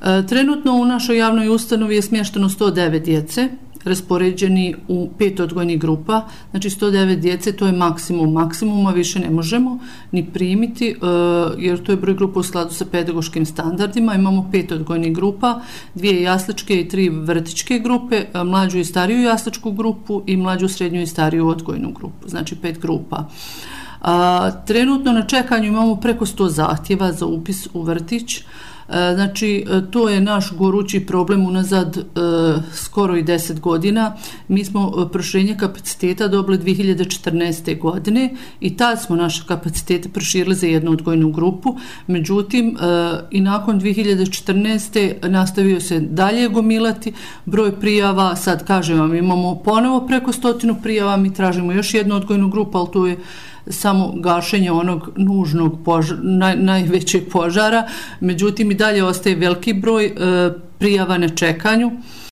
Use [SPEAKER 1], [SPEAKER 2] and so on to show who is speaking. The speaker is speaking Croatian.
[SPEAKER 1] Trenutno u našoj javnoj ustanovi je smješteno 109 djece, raspoređeni u 5 odgojnih grupa, znači 109 djece, to je maksimum maksimuma, više ne možemo ni primiti, jer to je broj grupa u skladu sa pedagoškim standardima. Imamo 5 odgojnih grupa, 2 jasličke i 3 vrtićke grupe, mlađu i stariju jasličku grupu i mlađu, srednju i stariju odgojnu grupu, znači 5 grupa. Trenutno na čekanju imamo preko 100 zahtjeva za upis u vrtić. Znači, to je naš gorući problem unazad skoro i 10 godina. Mi smo proširenje kapaciteta dobili 2014. godine i tad smo naše kapacitete proširili za jednu odgojnu grupu. Međutim, i nakon 2014. nastavio se dalje gomilati broj prijava. Sad kažem vam, imamo ponovo preko 100 prijava, mi tražimo još jednu odgojnu grupu, ali to je samo gašenje onog nužnog najvećeg požara. Međutim, i dalje ostaje veliki broj prijava na čekanju.